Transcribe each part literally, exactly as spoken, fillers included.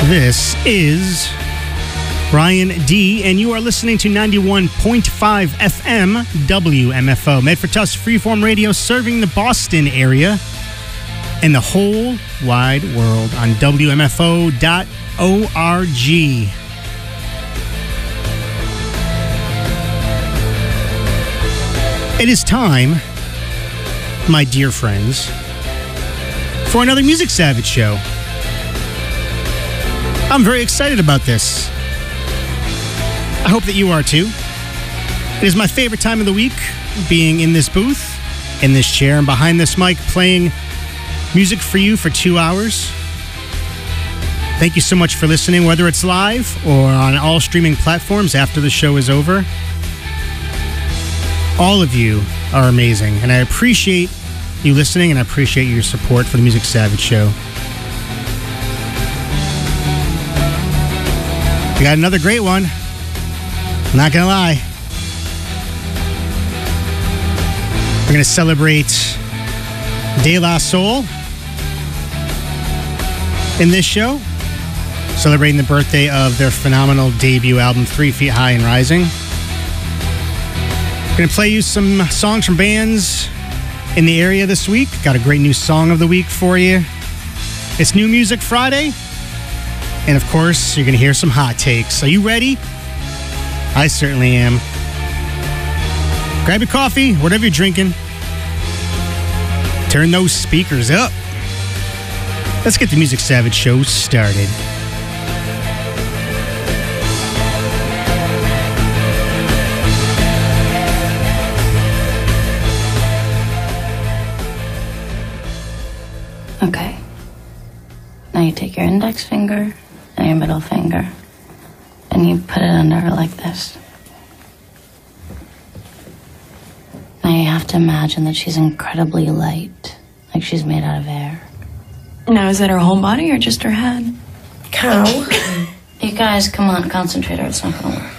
This is Ryan D, and you are listening to ninety-one point five F M W M F O, Medford Tufts Freeform Radio, serving the Boston area and the whole wide world on W M F O dot org. It is time, my dear friends, for another Music Savage show. I'm very excited about this. I hope that you are too. It is my favorite time of the week, being in this booth, in this chair, and behind this mic, playing music for you for two hours. Thank you so much for listening, whether it's live or on all streaming platforms after the show is over. All of you are amazing, and I appreciate you listening, and I appreciate your support for the Music Savage show. We got another great one. I'm not gonna lie. We're gonna celebrate De La Soul in this show, celebrating the birthday of their phenomenal debut album, Three Feet High and Rising. We're gonna play you some songs from bands in the area this week. Got a great new song of the week for you. It's New Music Friday. And of course, you're going to hear some hot takes. Are you ready? I certainly am. Grab your coffee, whatever you're drinking. Turn those speakers up. Let's get the Music Savage show started. Okay. Now you take your index finger and your middle finger, and you put it under her like this. Now you have to imagine that she's incredibly light, like she's made out of air. Now, is that her whole body or just her head? Cow. You guys, come on, concentrate or it's not gonna work.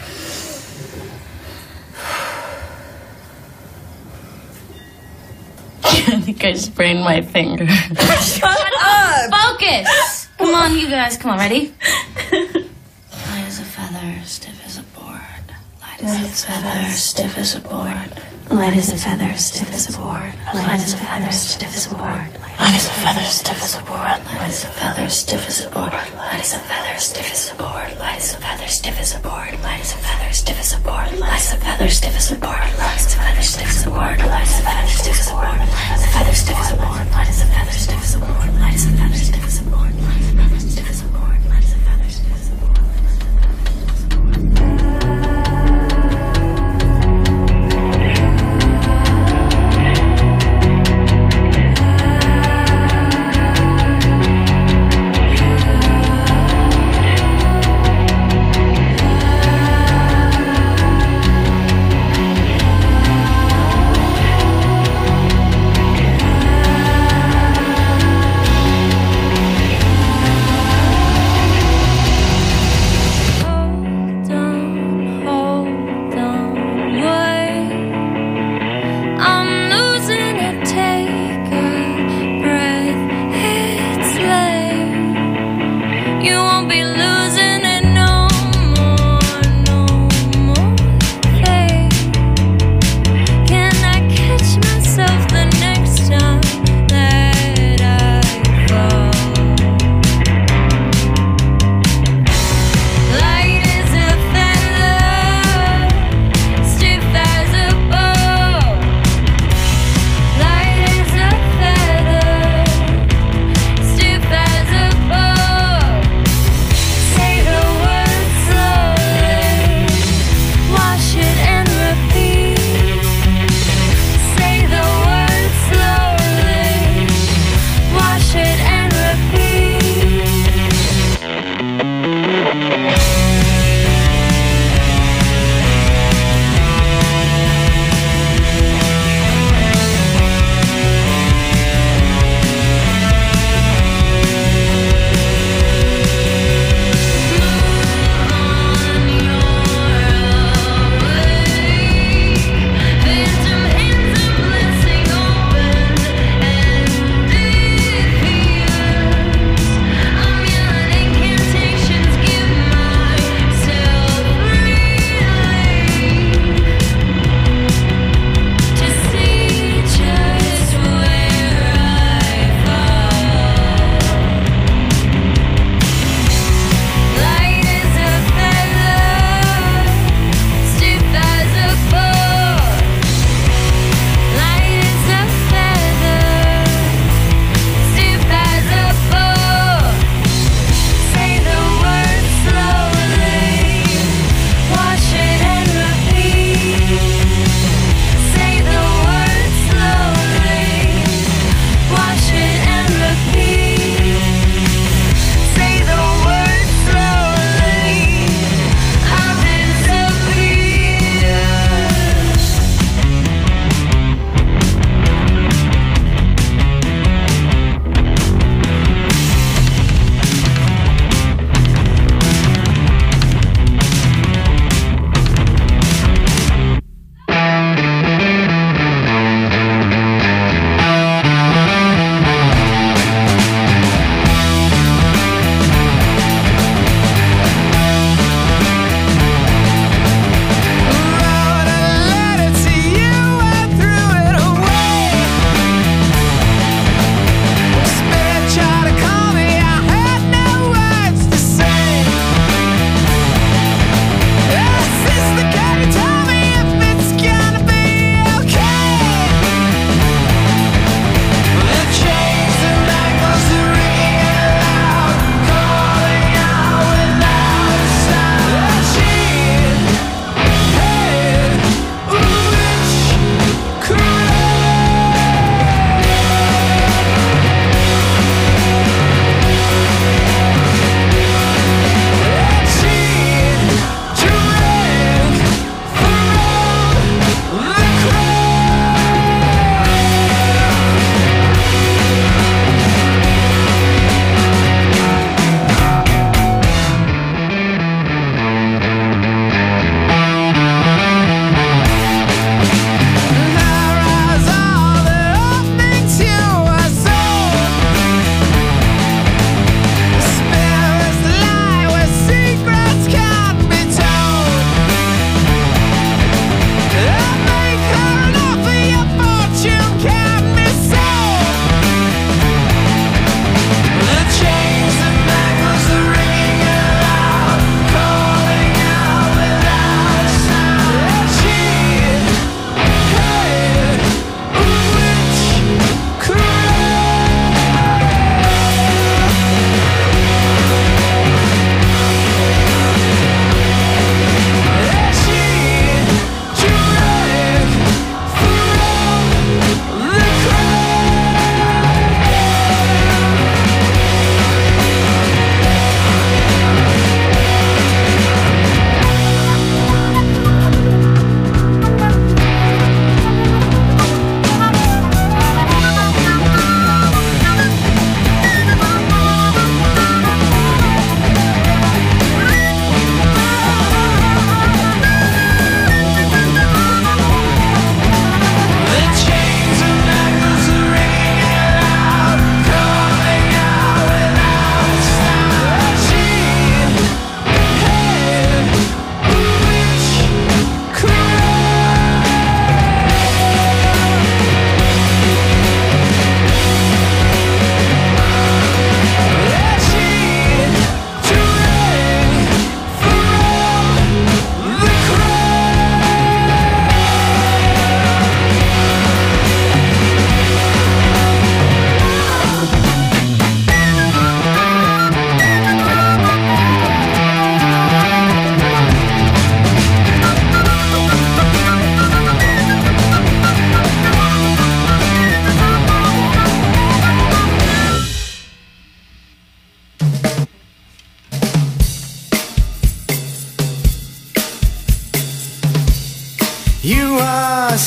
I think I sprained my finger. Shut up! Focus! Come on, you guys. Come on, ready? Light as a feather, stiff as a board. Light as a feather, stiff as a board. Light as a feather, stiff as a board. Light as a feather, stiff as a board. Light as a feather, stiff as a board. Light as a feather, stiff as a board. Light as a feather, stiff as a board. Light as a feather, stiff as a board. Light as a feather, stiff as a board. Light as a feather, stiff as a board. Light as a feather, stiff as a board. Light as a feather, stiff as a board. Light as a feather, stiff as a board. Light as a feather, stiff as a board. Light as a feather, stiff as a board. Light as a feather, stiff as a board. Light as a feather, stiff as a board.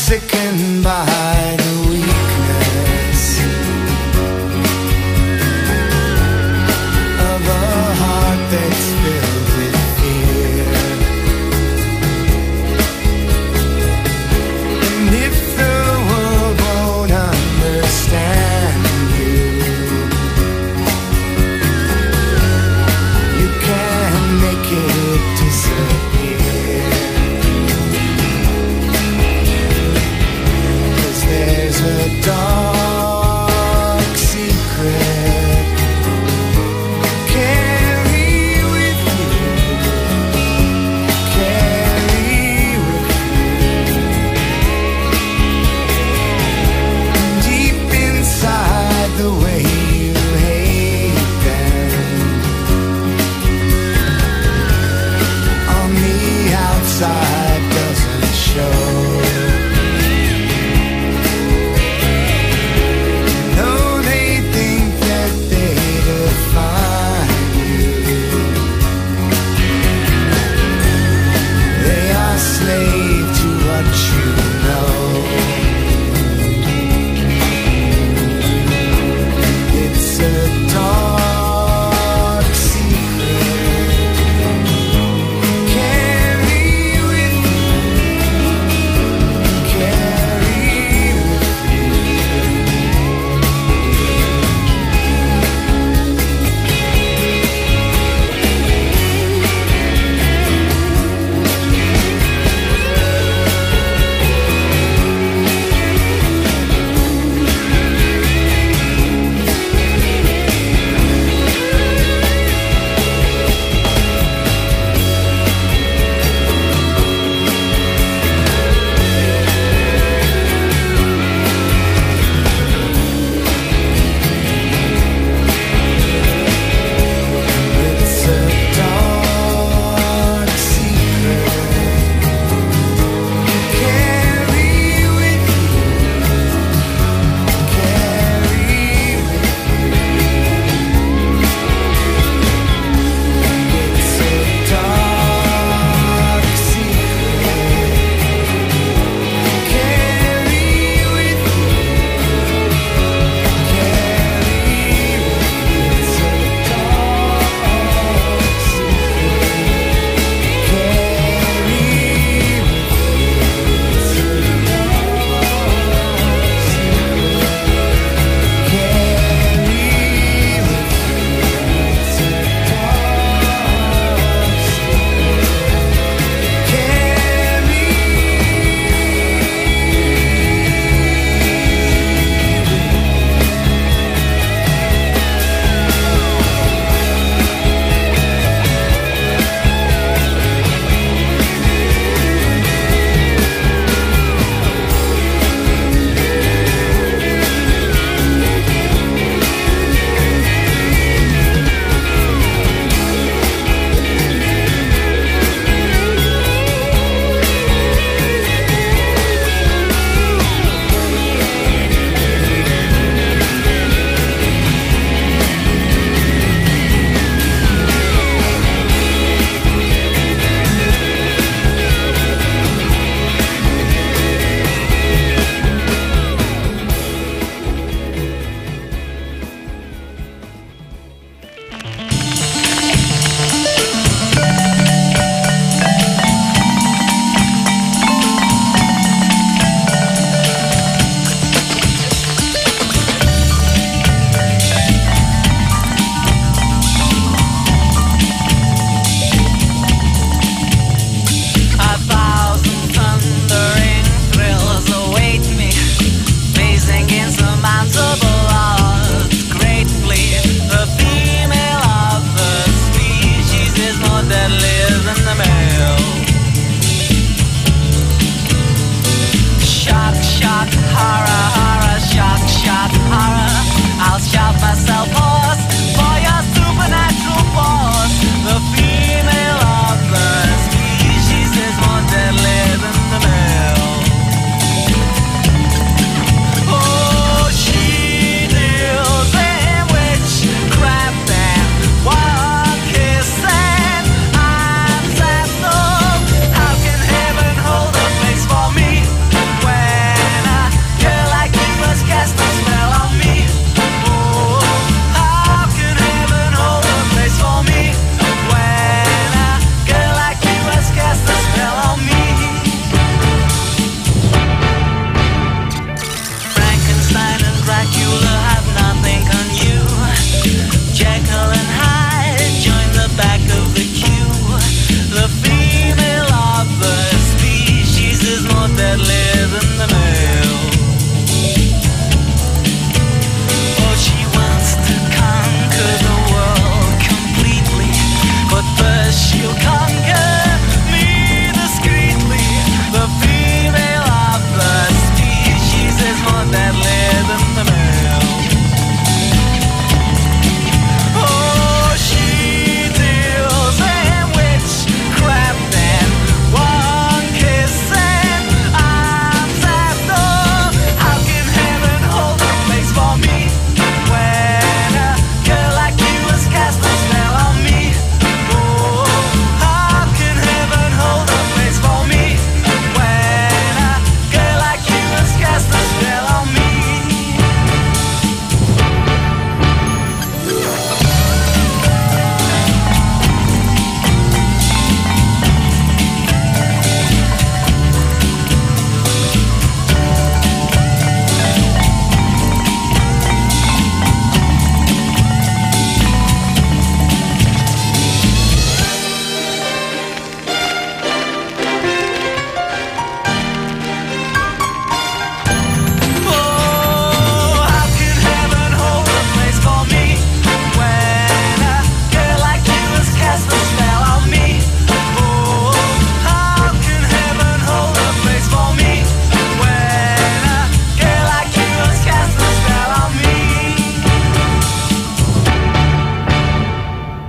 sickened by the weakness of a heart that's filled with fear. And if the world won't understand you, you can make it disappear. 'Cause there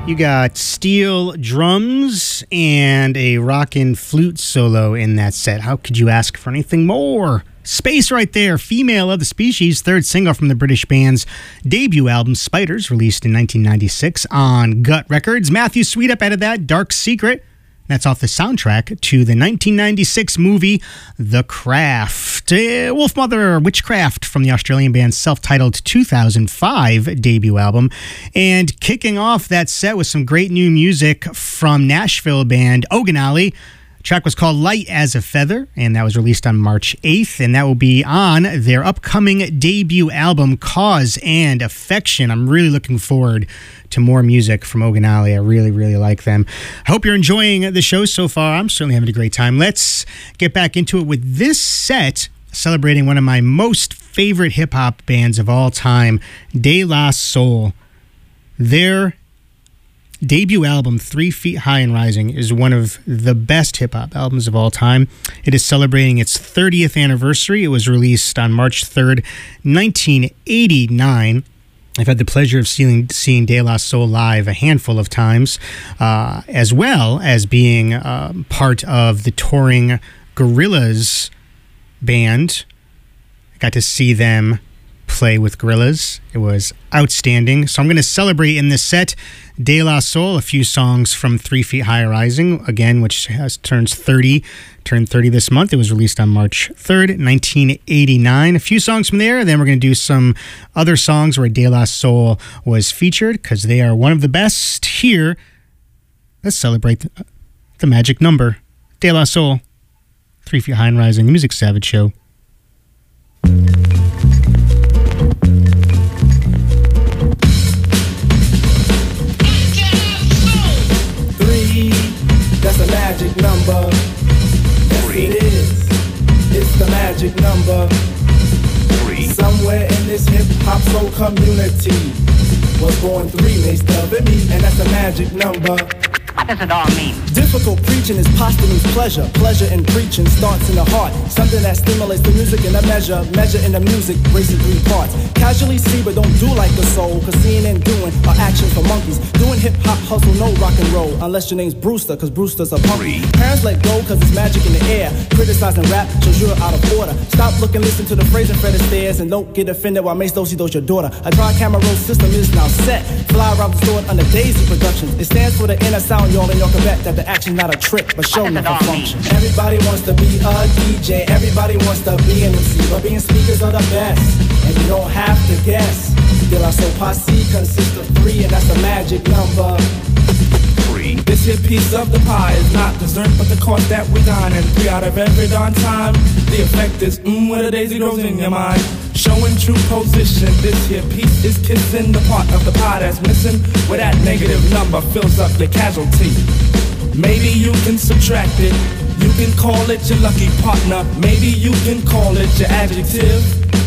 You got steel drums and a rockin' flute solo in that set. How could you ask for anything more? Space right there, Female of the Species, third single from the British band's debut album, Spiders, released in nineteen ninety-six on Gut Records. Matthew Sweetup added that, Dark Secret. That's off the soundtrack to the nineteen ninety-six movie The Craft. Uh, Wolfmother Witchcraft from the Australian band's self-titled two thousand five debut album. And kicking off that set with some great new music from Nashville band Oganali. The track was called Light as a Feather, and that was released on March eighth, and that will be on their upcoming debut album, Cause and Affection. I'm really looking forward to more music from Oganali. I really, really like them. I hope you're enjoying the show so far. I'm certainly having a great time. Let's get back into it with this set, celebrating one of my most favorite hip-hop bands of all time, De La Soul. Their debut album, Three Feet High and Rising, is one of the best hip-hop albums of all time. It is celebrating its thirtieth anniversary. It was released on March third, nineteen eighty-nine. I've had the pleasure of seeing, seeing De La Soul live a handful of times, uh, as well as being uh, part of the touring Gorillaz band. I got to see them play with Gorillaz. It was outstanding. So I'm going to celebrate in this set De La Soul, a few songs from Three Feet High Rising, again, which has turns thirty, turned thirty this month. It was released on March third, nineteen eighty-nine. A few songs from there. Then we're going to do some other songs where De La Soul was featured, because they are one of the best here. Let's celebrate the, the magic number. De La Soul, Three Feet High and Rising, the Music Savage Show. That's a magic number. Yes, it is. It's the magic number. Three. Somewhere in this hip-hop soul community was born three, they stub at me, and that's a magic number. What does it all mean? Difficult preaching is posthumous pleasure. Pleasure in preaching starts in the heart. Something that stimulates the music in a measure. Measure in the music, racing three parts. Casually see but don't do like the soul, cause seeing and doing are actions for monkeys. Doing hip-hop hustle, no rock and roll, unless your name's Brewster, cause Brewster's a punk. Parents let go cause it's magic in the air. Criticizing rap shows you're out of order. Stop looking, listen to the phrase and Fred Astaire, and don't get offended while Mace Dosey does your daughter. A dry camera roll system is now set. Fly around the store under Daisy Productions. It stands for the inner sound, y'all, and y'all can bet that the action's not a trick, but show me for function. Everybody wants to be a D J, everybody wants to be an M C, but being speakers are the best, and you don't have to guess. De La Soul Posse consists of three, and that's a magic number. Three. This here piece of the pie is not dessert, but the course that we dine, and three out of every darn time. The effect is mmm when a daisy grows in your mind. Showing true position, this here piece is kissing the part of the pie that's missing, where that negative number fills up your casualty. Maybe you can subtract it, you can call it your lucky partner, maybe you can call it your adjective.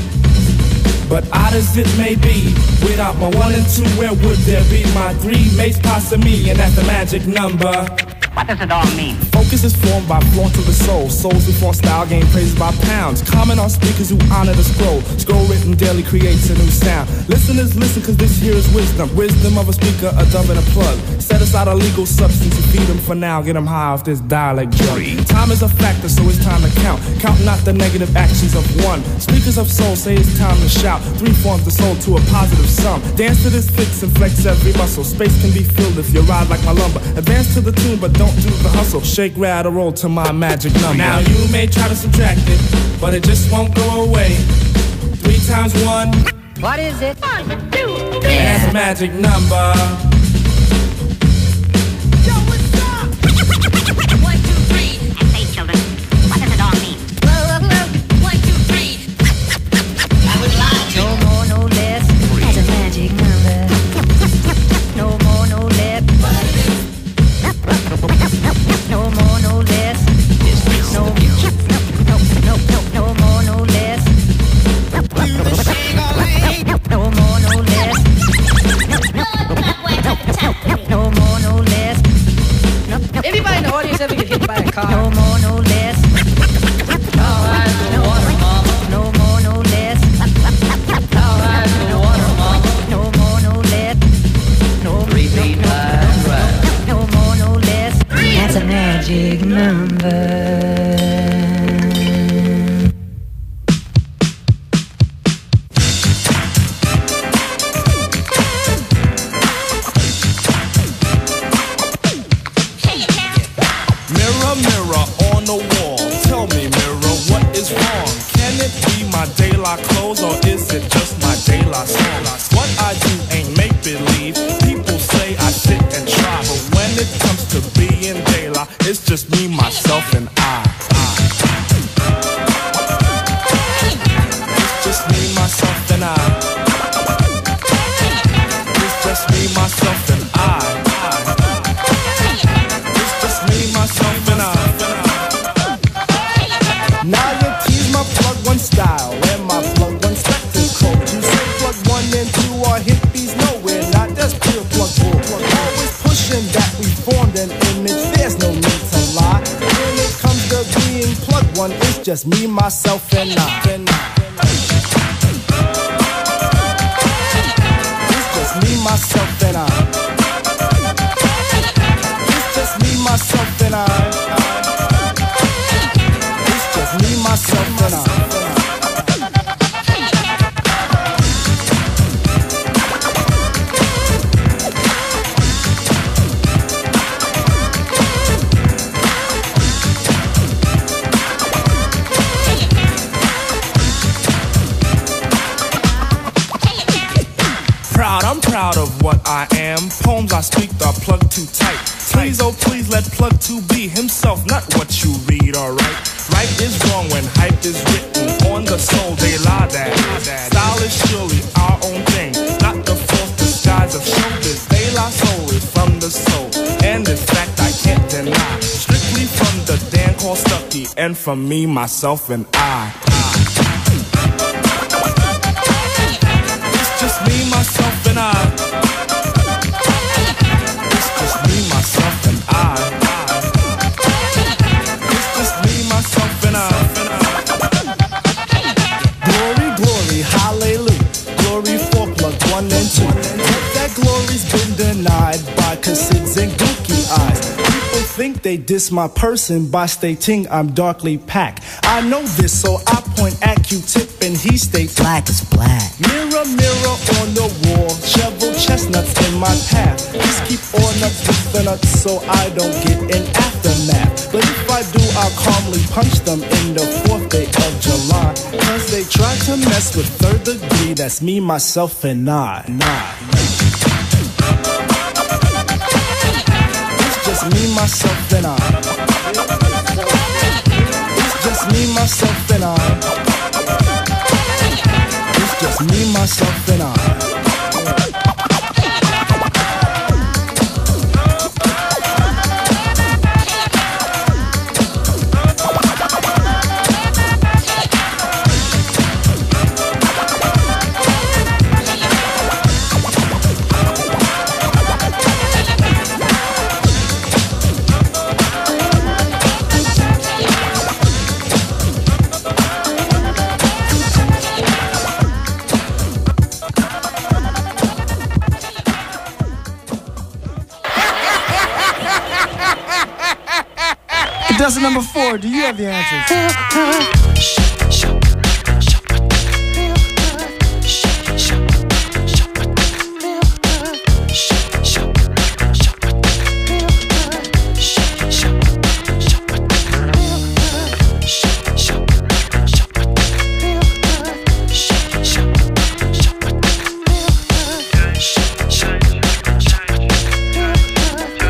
But odd as it may be, without my one and two, where would there be my three? Mace, Pasa, me, and that's the magic number. What does it all mean? Focus is formed by flaunt to the soul. Souls who form style gain praises by pounds. Comment on speakers who honor the scroll. Scroll written daily creates a new sound. Listeners listen cause this here is wisdom. Wisdom of a speaker, a dove and a plug. Set aside a legal substance and feed them for now. Get them high off this dialect drug. Time is a factor so it's time to count. Count not the negative actions of one. Speakers of soul say it's time to shout. Three forms the soul to a positive sum. Dance to this fix and flex every muscle. Space can be filled if you ride like my lumber. Advance to the tune but don't do the hustle. Shake, rattle, roll to my magic number. Now you may try to subtract it, but it just won't go away. Three times one. What is it? One, two, three. And that's a magic number. Yo, what's up? One, two, three. I say, children, what does it all mean? One, two, three. I would lie to you. No more, no less. That's a magic number. No more, no less. No more, no less. No, no, no, no, no more, no less. No more, no less. Can it be my daylight clothes or is it just my daylight songs? What I do ain't make believe. People say I sit and try, but when it comes to being daylight, it's just me, myself, and I. It's just me, myself, and I. It's just me, myself, and I. It's just me, myself, and I. Now you tease my plug one style and my plug one spectacle. You say plug one and two are hippies, no we're not, that's pure plug bull. Always pushing that we formed an image, there's no need to lie. When it comes to being plug one, it's just me, myself, and I. It's just me, myself, and I. It's just me, myself, and I. Me, myself, and I. Proud, I'm proud of what I am. Poems I speak are plugged too tight. Please, oh please, let plug two be himself, not what you read, alright? Right is wrong when hype is written on the soul, they lie that. Style is surely our own thing, not the false disguise of showbiz. They lie solely from the soul, and in fact I can't deny. Strictly from the Dan called Stucky, and from me, myself, and I. It's just me, myself, and I. It's just me, myself, and I. Glory, glory, hallelujah. Glory for plug one and two. But that glory's been denied by cassids and gooky eyes. People think they diss my person by stating I'm darkly packed. I know this, so I point at Q-tip and he states black is black. Mirror, mirror on the wall, shovel chestnuts in my path. Just keep on up with the nuts so I don't get an aftermath. But if I do, I'll calmly punch them in the fourth day of July. Cause they try to mess with third degree, that's me, myself, and I. Nah. It's just me, myself, and I. It's just me, myself, and I. It's just me, myself, and I. Contestant number four, do you have the answers?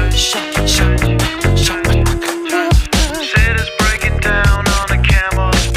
Said it's breaking down on a camel.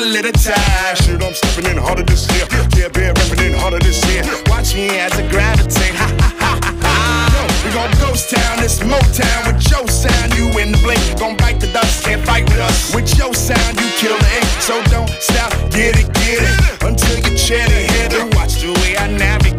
little time. Shit, I'm stepping in harder this year. Yeah, bear repping in harder this year. Watch me as I gravitate. Ha ha ha ha ha. We gon' ghost town, this Motown with your sound. You in the blink, gon' bite the dust. Can't fight with us. With your sound, you kill the ink. So don't stop, get it, get it. Until you chat it, hit it. Watch the way I navigate.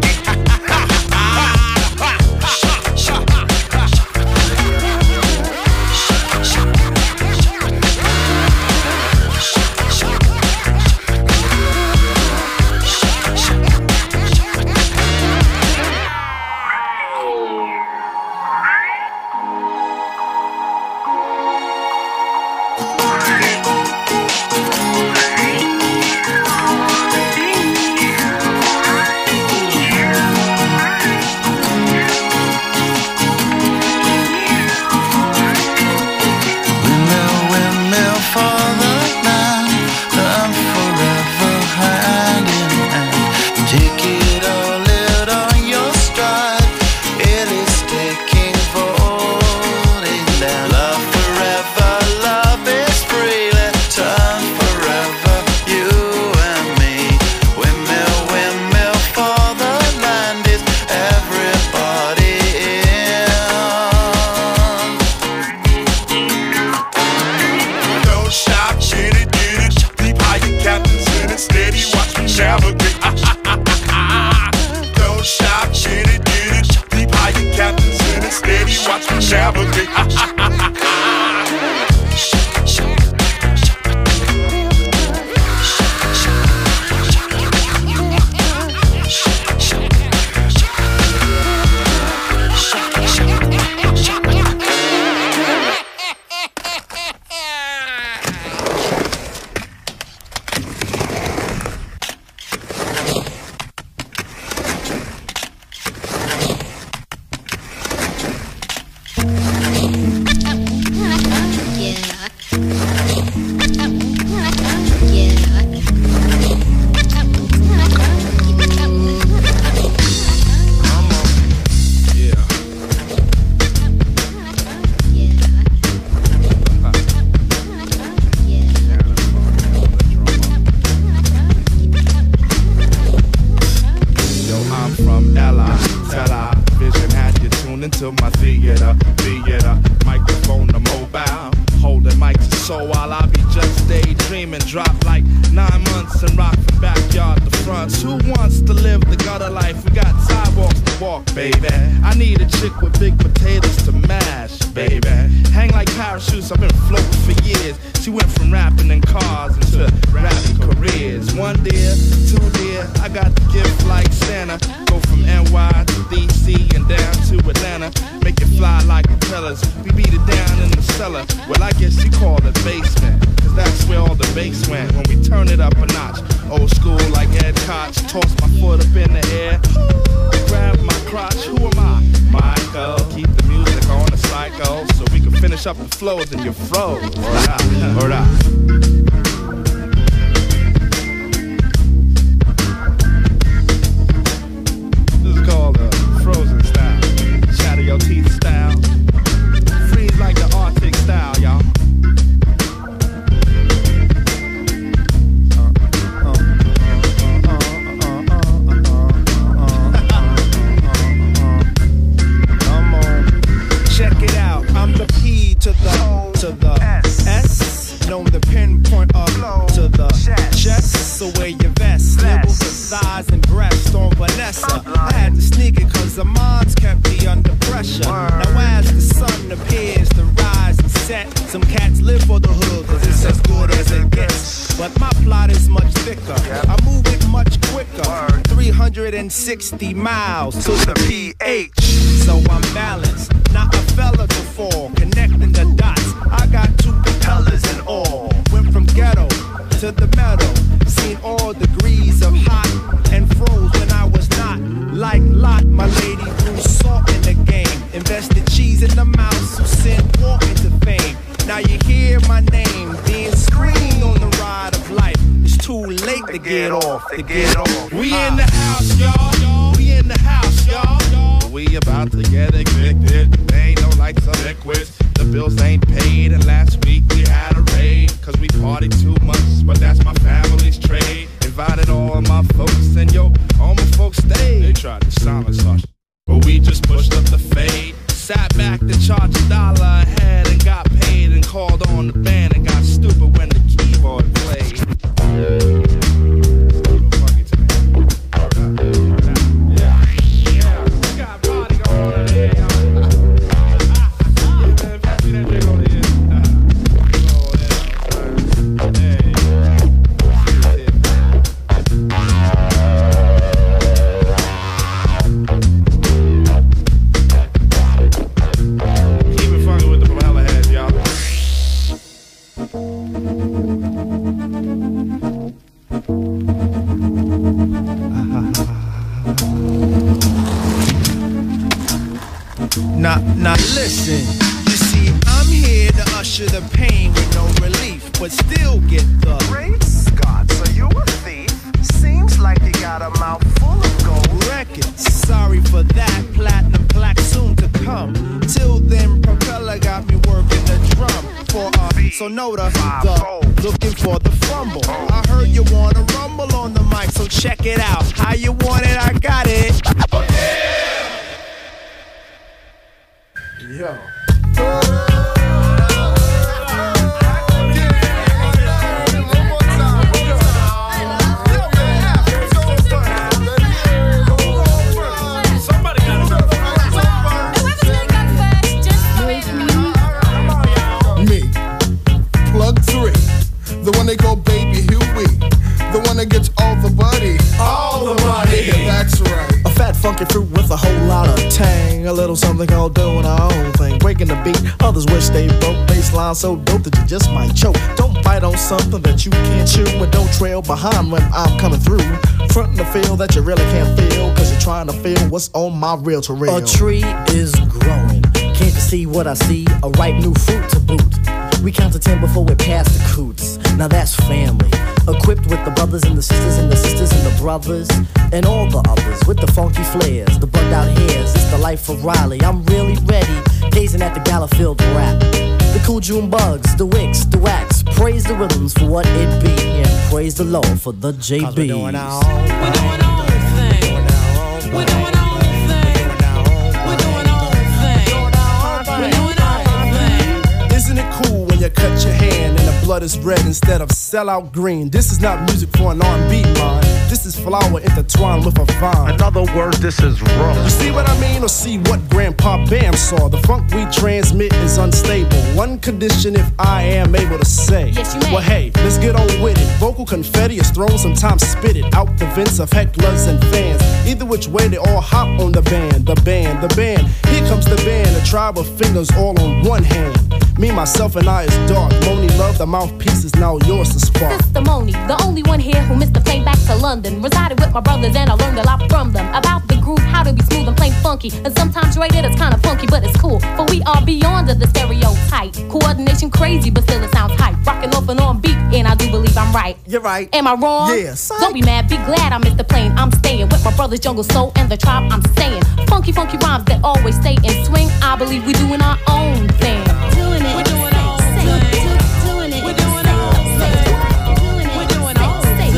Up the flows and you froze. Word up, word up. This is called the Frozen style. Shatter your teeth style. Freeze like the Arctic style, y'all. Check it out, I'm the P to the O to the S. S. Known the pinpoint up to the chest. So wear your vest, nibble the thighs and breast on Vanessa. I had to sneak it cause the moms kept me under pressure. Now as the sun appears to rise and set, some cats live for the hood cause it's as good as it gets. But my plot is much thicker, I move it much quicker. three hundred sixty miles to the P H. So I'm balanced, not a fella to fall, connecting the dots. I got two propellers and all. Went from ghetto to the meadow, seen all degrees of hot and froze when I was not. Like Lot, my lady threw salt in the game, invested cheese in the mouse who sent walk into fame. Now you hear my name being screamed on the ride of life. It's too late to get off, to get off. We in the house, y'all. We in the house, y'all. We about to get evicted. There ain't no lights or liquids. The bills ain't paid, and last week we had a raid. cause we party too much, but that's my family's trade. Invited all of my folks, and yo, all my folks stayed. They tried to silence us, but we just pushed up the fade. Sat back to charge a dollar ahead and got paid, and called on the band and got stupid when the keyboard played. Now, now listen, you see, I'm here to usher the pain with no relief, but still get the Great Scott, so you a thief? Seems like you got a mouth full of gold records. Sorry for that, platinum plaque soon to come. Till then, Propeller got me working the drum for a so know the, the looking for the fumble. I heard you wanna rumble on the mic, so check it out. How you want it? I got it. Yo. Me, plug three, the one they call Baby Huey, the one that gets all the buddy, all the money. Yeah, that's right. A fat funky fruit with a whole lot of tang. A little something called doing our own thing. Breaking the beat, others wish they broke. Baseline so dope that you just might choke. Don't bite on something that you can't chew, and don't trail behind when I'm coming through. Frontin' the feel that you really can't feel, cause you're trying to feel what's on my reel to reel. A tree is growing. Can't you see what I see? A ripe new fruit to boot. We count to ten before we're past the coots. Now that's family. Equipped with the brothers and the sisters and the sisters and the brothers and all the others with the funky flares, the bugged out hairs. It's the life of Riley. I'm really ready, gazing at the Gallowfield rap. The cool June bugs, the wicks, the wax. Praise the rhythms for what it be, and praise the Lord for the J Bs. We're doing our own thing. We're doing our own thing. We're doing our own thing. We're doing our own thing. We're doing our own thing. Isn't it cool when you cut your hand and the blood is red instead of sellout green? This is not music for an R and B mind. This is flower intertwined with a vine. In other words, this is raw. You see what I mean, or see what Grandpa Bam saw? The funk we transmit is unstable. One condition if I am able to say. Yes, you may. Well, hey, let's get on with it. Vocal confetti is thrown, sometimes spit it out the vents of hecklers and fans. Either which way, they all hop on the band. The band, the band. Here comes the band. A tribe of fingers all on one hand. Me, myself, and I is dark. Moni love, the mouthpiece is now yours to spark. Sister Moni, the only one here who missed the plane back to London. Resided with my brothers and I learned a lot from them. About the groove, how to be smooth and plain funky. And sometimes rated it's kinda funky, but it's cool. But we are beyond the stereotype. Coordination crazy, but still it sounds hype. Rocking off and on beat, and I do believe I'm right. You're right. Am I wrong? Yes. Don't be mad, be glad I missed the plane. I'm staying with my brothers Jungle Soul and the tribe I'm staying. Funky, funky rhymes that always stay in swing. I believe we doing our own thing. Doing it. We're doing our own thing. Doing it. We're doing our own thing. We're doing our own thing.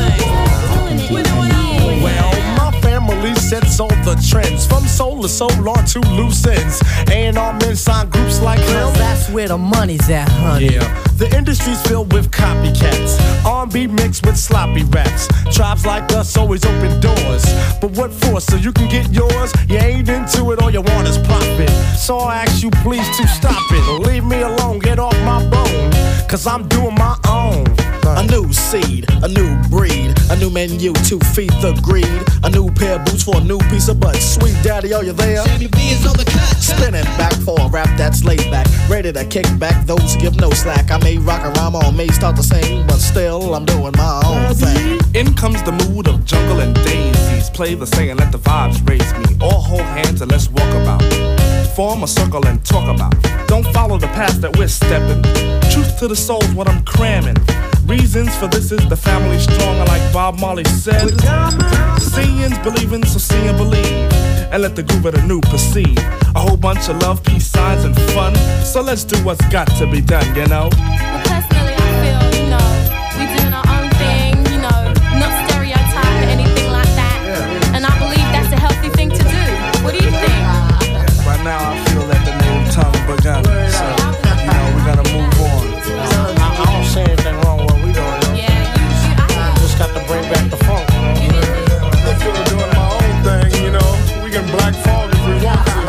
We're doing our own. Well, my family sets all the trends, from soul to soul on to loose ends. And our men sign groups like Cause him. that's where the money's at, honey. Yeah, the industry's filled with copycats. R and B mixed with sloppy raps. Tribes like us always open doors. But what for? So you can get yours? You ain't into it, all you want is profit. So I ask you please to stop it. Leave me alone, get off my bone. Cause I'm doing my own. A new seed, a new breed, a new menu to feed the greed. A new pair of boots for a new piece of butt. Sweet daddy, are you there? Sammy B is on the cut. Spinning back for a rap that's laid back. Ready to kick back those who give no slack. I may rock a rhyme or may start to sing, but still I'm doing my own thing. In comes the mood of jungle and daisies. Play the saying, let the vibes raise me. All hold hands and let's walk about. Form a circle and talk about. Don't follow the path that we're stepping. Truth to the soul's what I'm cramming. Reasons for this is the family stronger, like Bob Marley said. Seeing's believing, so see and believe. And let the groove of the new proceed. A whole bunch of love, peace signs, and fun. So let's do what's got to be done, you know? Well, personally, I feel, you now I feel that the new tongue begun. So, you know, we're gonna move on. I, I don't see anything wrong with what we doing. You know? Just got to bring back the funk. You know? I feel like doing my own thing, you know. We can black fog if we want to.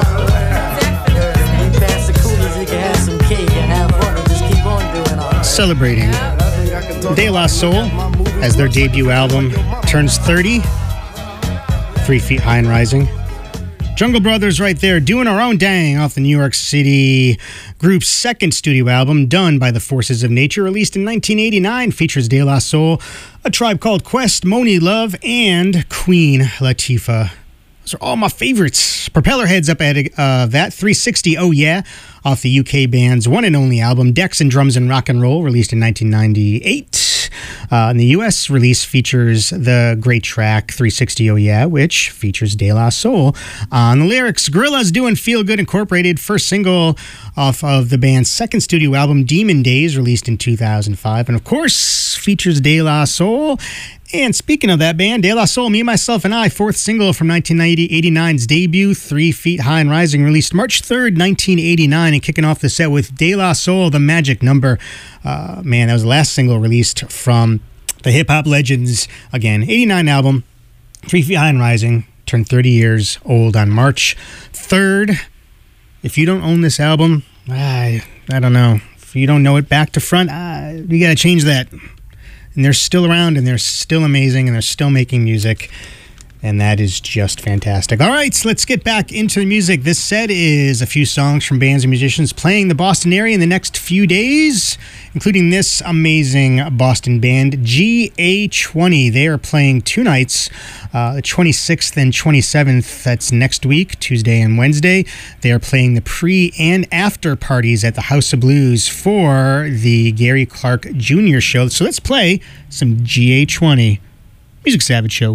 We pass the coolers, you can have some cake and have fun and just keep on doing all. Celebrating De La Soul as their debut album turns thirty. Three Feet High and Rising. Jungle Brothers right there doing our own dang off the New York City group's second studio album, Done by the Forces of Nature, released in nineteen eighty-nine, features De La Soul, A Tribe Called Quest, Moni Love, and Queen Latifah. Those are all my favorites. Propellerheads up at uh, that three sixty, Oh Yeah, off the U K band's one and only album, Decks and Drums and Rock and Roll, released in nineteen ninety-eight. Uh, and the U S release features the great track three sixty, Oh Yeah, which features De La Soul on the lyrics. Gorillaz doing Feel Good Incorporated, first single off of the band's second studio album, Demon Days, released in two thousand five. And of course, features De La Soul. And speaking of that band, De La Soul, Me, Myself, and I, fourth single from nineteen eighty-nine's debut, Three Feet High and Rising, released March third, nineteen eighty-nine, and kicking off the set with De La Soul, The Magic Number. Uh, man, that was the last single released from the hip-hop legends. Again, eighty-nine album, Three Feet High and Rising, turned thirty years old on March third. If you don't own this album, I, I don't know. If you don't know it back to front, uh, you got to change that. And they're still around, and they're still amazing, and they're still making music. And that is just fantastic. All right, so let's get back into the music. This set is a few songs from bands and musicians playing the Boston area in the next few days, including this amazing Boston band, G A twenty. They are playing two nights, uh, the twenty-sixth and twenty-seventh. That's next week, Tuesday and Wednesday. They are playing the pre- and after parties at the House of Blues for the Gary Clark Junior show. So let's play some G A twenty. Music Savage Show.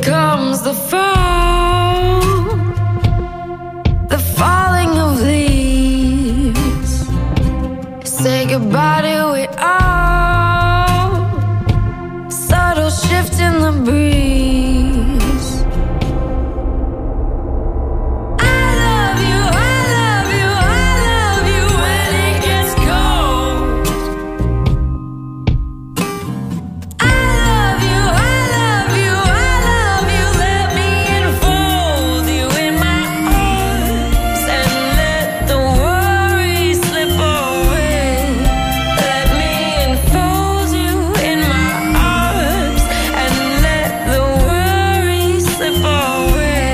comes the fall, the falling of leaves. Say goodbye to it all. Subtle shift in the breeze. I love you, I love you, I love you when it gets cold. I love you, I love you, I love you. Let me enfold you in my arms and let the worry slip away. Let me enfold you in my arms and let the worry slip away.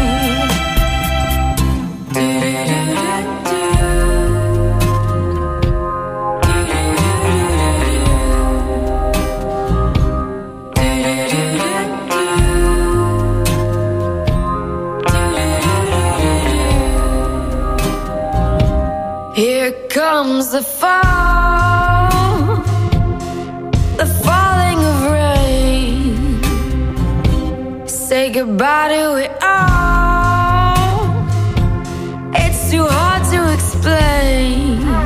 Here comes the fall, the falling of rain. Say goodbye to it all. It's too hard to explain.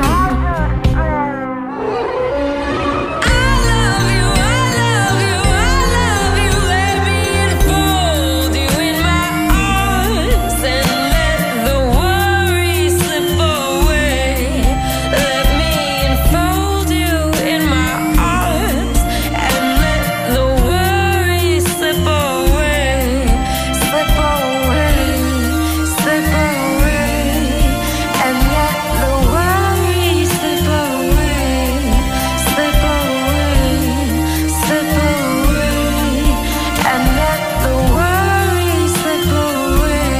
I love you, I love you, I love you. Let me enfold you in my arms and let the worry slip away. Let me enfold you in my arms and let the worry slip away. Slip away, slip away, and let the worry slip away. Slip away, slip away, and let the worry slip away.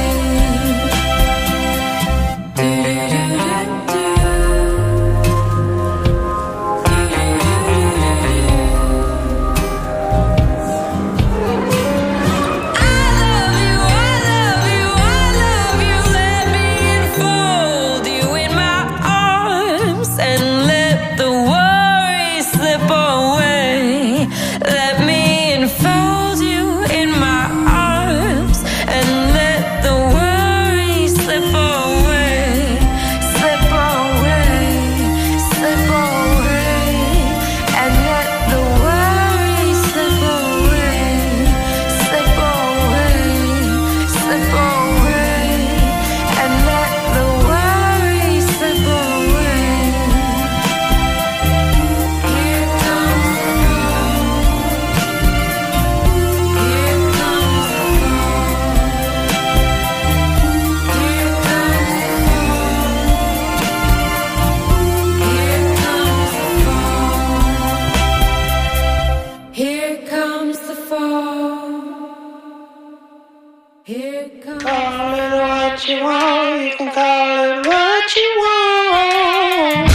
Enfold you in my arms and let the worry slip away. Let me enfold you in my arms and let the worry slip away. Slip away, slip away, and let the worry slip away. Slip away, slip away, and let the worry slip away. Here comes the fall. Here comes the fall. Here comes the fall. Here comes the fall. Here comes the fall. Here comes. Call it what you want. You can call it what you want.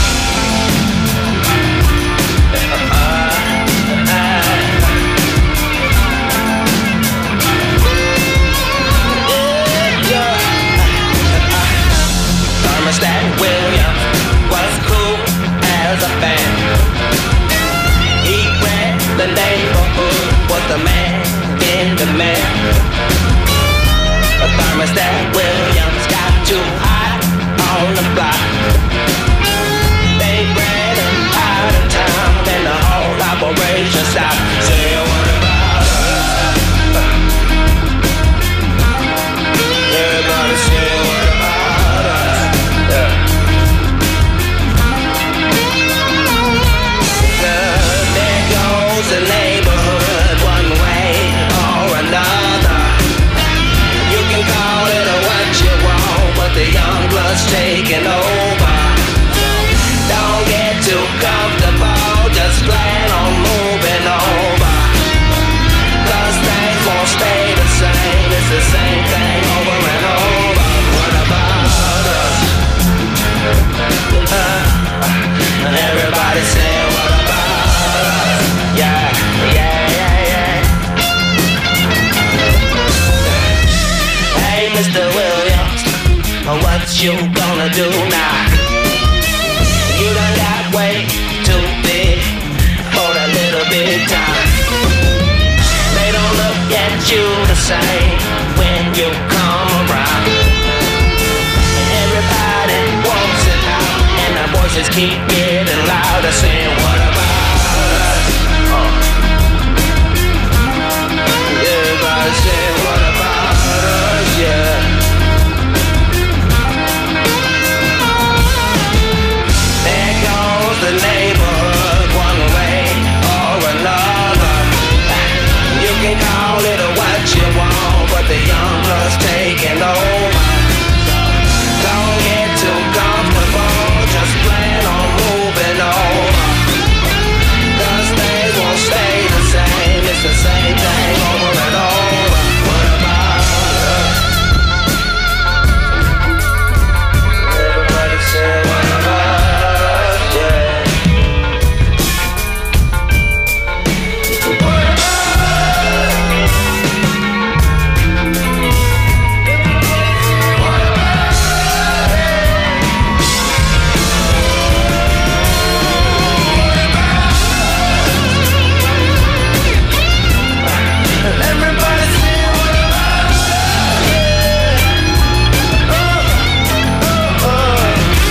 Thermostat Williams was cool as a fan. He ran the neighborhood, was the man in demand. A thermostat Williams got too hot on the block. They ran him out of town and the whole operation stopped. Say what about us? Everybody say what about us? Yeah. There goes the neighborhood one way or another. You can call it what you want, but the young blood's taking over. Don't get too comfortable, just plan on moving over. Cause things won't stay the same, it's the same thing over and over. What about us? Uh, everybody say what about us? Yeah, yeah, yeah, yeah. Hey, Mister Williams, what you gonna do now? You done got way too big for a little bit of time. They don't look at you to say when you come around. Everybody wants it out, and the voices keep getting louder, saying, what about us? Oh. Everybody saying, what about us? Yeah. There goes the neighborhood one way or another. You can call it what you want, but the young blood's taking over. Don't get too comfortable, just plan on moving over. 'Cause things won't stay the same, it's the same thing over and over. What about us? Everybody say, what about us? Yeah. Everybody say, what about us? Yeah. Oh, oh, oh.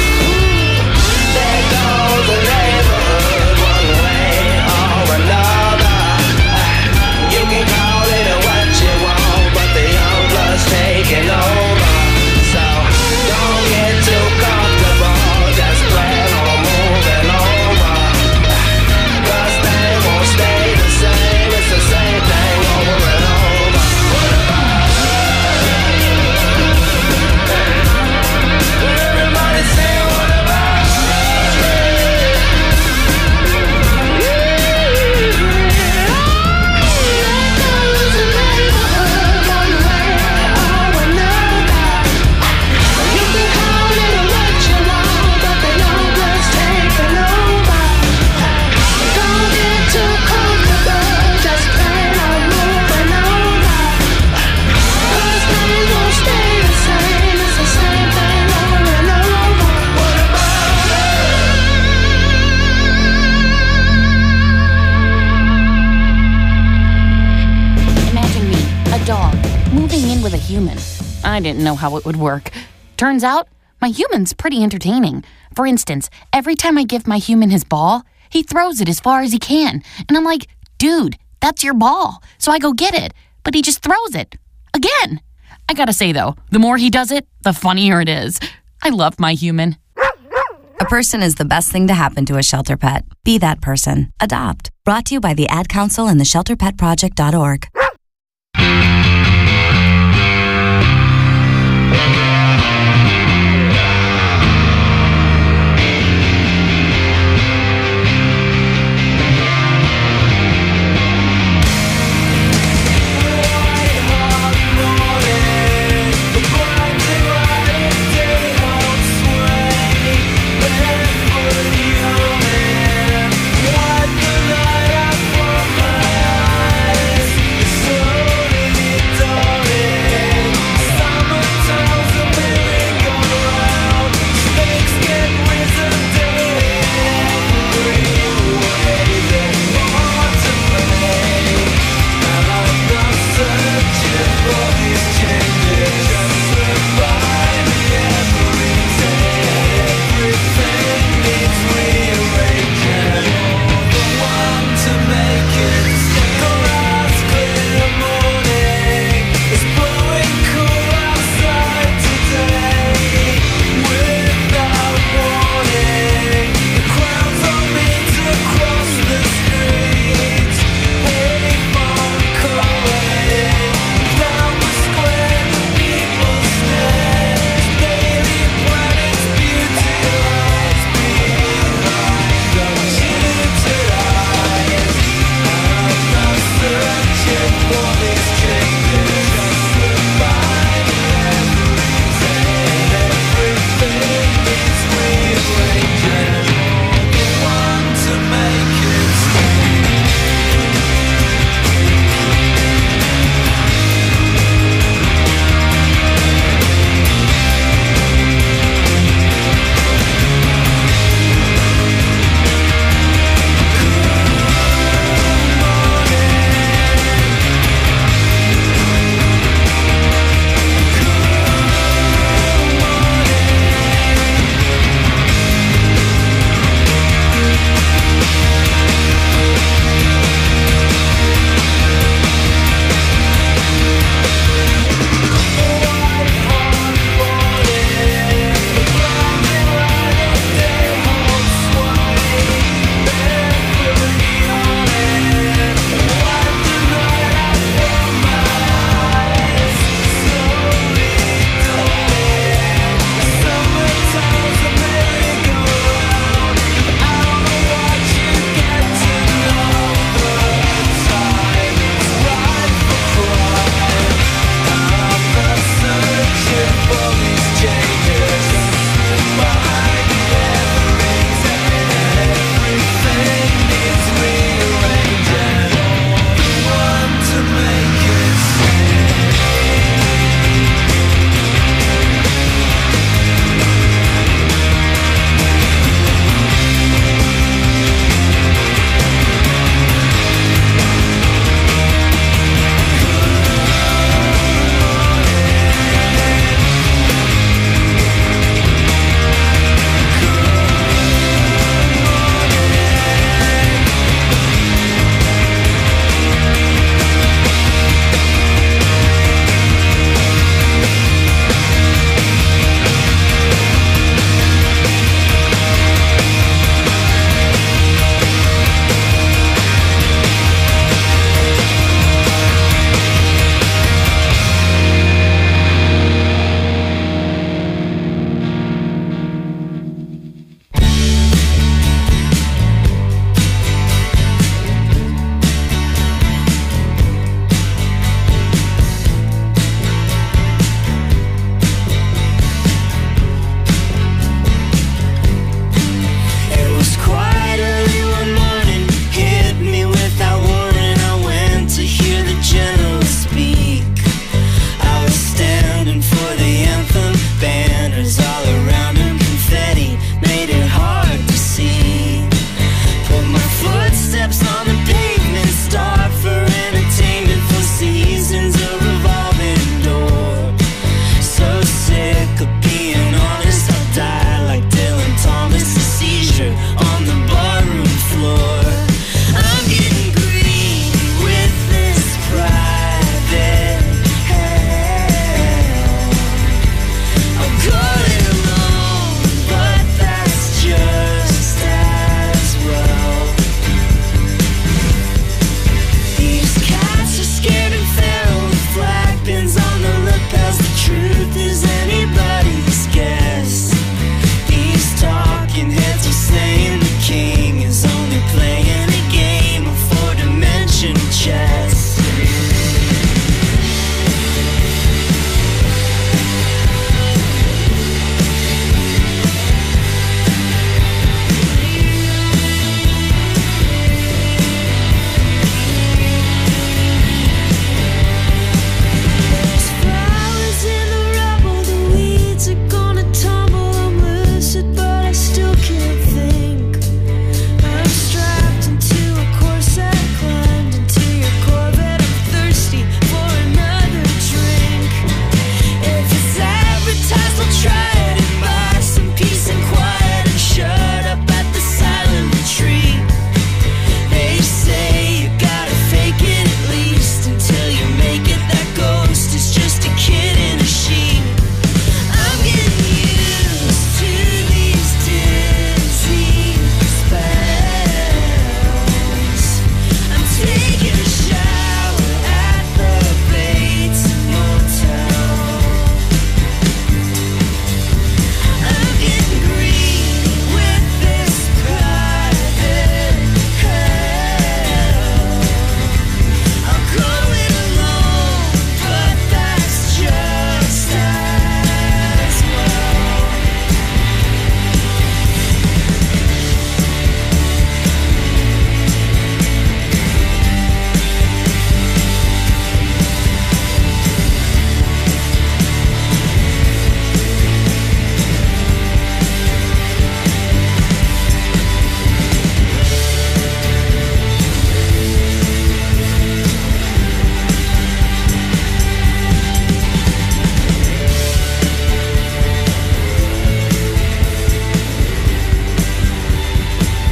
There goes the neighborhood one way or another. You can call it what you want, but the young blood's taking over. So don't get too comfortable, just plan on moving over. 'Cause they won't stay the same, it's the same thing over and over. What about us? Everybody say, what about us? You can call it what you want, but the young blood's taking over. Don't get too comfortable, just plan on moving over. 'Cause things won't stay the same, it's the same thing over and over. What about Imagine me, a dog, moving in with a human. I didn't know how it would work. Turns out, my human's pretty entertaining. For instance, every time I give my human his ball, he throws it as far as he can. And I'm like, dude, that's your ball. So I go get it. But he just throws it. Again. I gotta say though, the more he does it, the funnier it is. I love my human. A person is the best thing to happen to a shelter pet. Be that person. Adopt. Brought to you by the Ad Council and the shelter pet project dot org. What the light up from my eyes?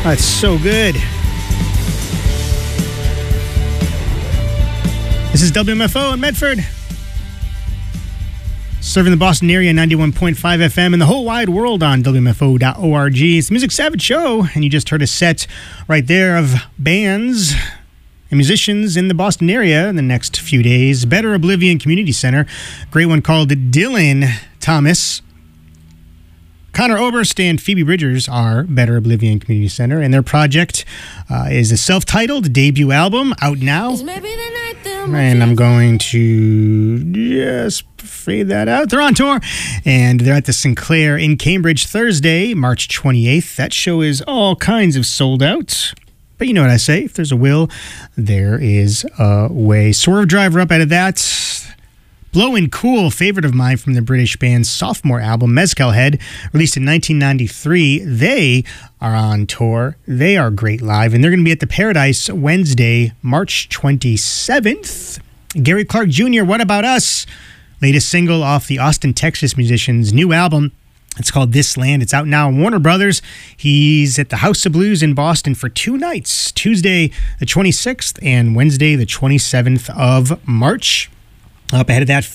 That's so good. This is W M F O in Medford. Serving the Boston area, ninety-one point five F M, and the whole wide world on W M F O dot org. It's the Music Savage Show, and you just heard a set right there of bands and musicians in the Boston area in the next few days. Better Oblivion Community Center, great one called Dylan Thomas. Connor Oberst and Phoebe Bridgers are Better Oblivion Community Center, and their project uh, is a self-titled debut album out now. And I'm going to just fade that out. They're on tour, and they're at the Sinclair in Cambridge Thursday, March twenty-eighth. That show is all kinds of sold out. But you know what I say, if there's a will, there is a way. Swerve Driver up out of that. Blowin' Cool, favorite of mine from the British band's sophomore album, Mezcal Head, released in nineteen ninety-three. They are on tour. They are great live, and they're going to be at the Paradise Wednesday, March twenty-seventh. Gary Clark Junior, What About Us? Latest single off the Austin, Texas musician's new album. It's called This Land. It's out now on Warner Brothers. He's at the House of Blues in Boston for two nights, Tuesday the twenty-sixth and Wednesday the twenty-seventh of March. Up ahead of that,